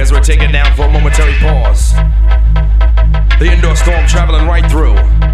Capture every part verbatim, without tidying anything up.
as we're taking down for a momentary pause. The indoor storm traveling right through.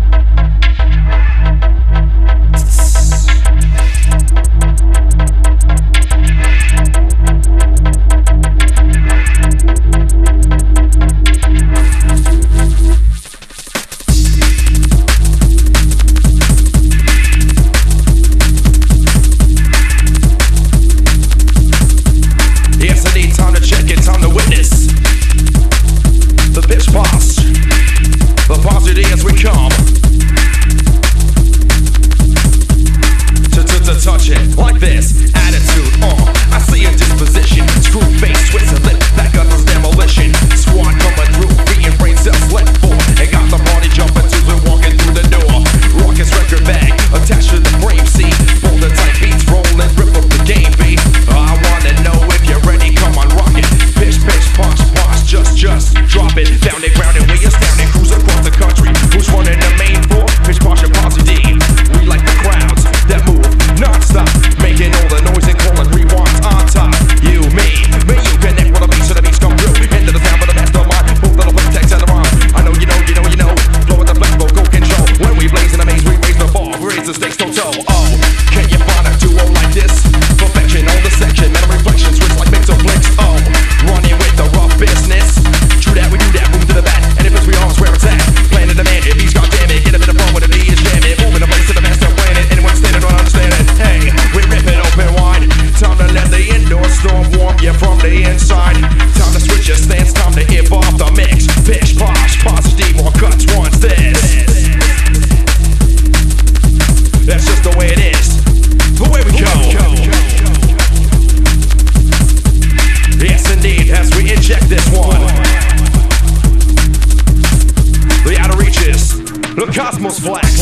Touch it like this, attitude, uh I see a disposition, screw face, twist a lip, back up as demolition. Squad coming through, beating brain cells left for. And got the party jumping to we're walking through the door. Raucous record bag, attached to the frame, see. Boulder type beats, rolling, rip up the game, beat. I wanna know if you're ready, come on, rock it. Pitch, pitch, punch, punch, just, just drop it. Found it, grounded, we astounded, cruise across the country. Who's running the main floor? Pitch, punch, and Posse D. We like the crowds that move non-stop, making all the noise and calling rewinds on top. You, me, me, you connect with the beats, so the beats come through. Into the sound of the mastermind, both little play text and the rhyme. I know you know, you know, you know. Blow with the flexible, go control. When we blaze in the maze, we raise the bar, we raise the stakes toe-toe. Oh, can you find a duo like this? Perfection on the section, mental reflection, switch like mix or flicks. Oh, running with the rough business. True that, we do that, move to the back. And if it's we all, where it's at. Plan to demand it, beats goddamn it. Get a bit of fun with the D is jamming. Moving the place to the master planet. Anyone standing don't understand it. Hey, we rip it open wide. Time to let the indoor storm warm you from the inside. Time to switch your stance, time to imp off the mix. Pish, posh, positive, more cuts once this. That's just the way it is. The way we go. Yes, indeed, as we inject this one. The outer reaches, the cosmos flex.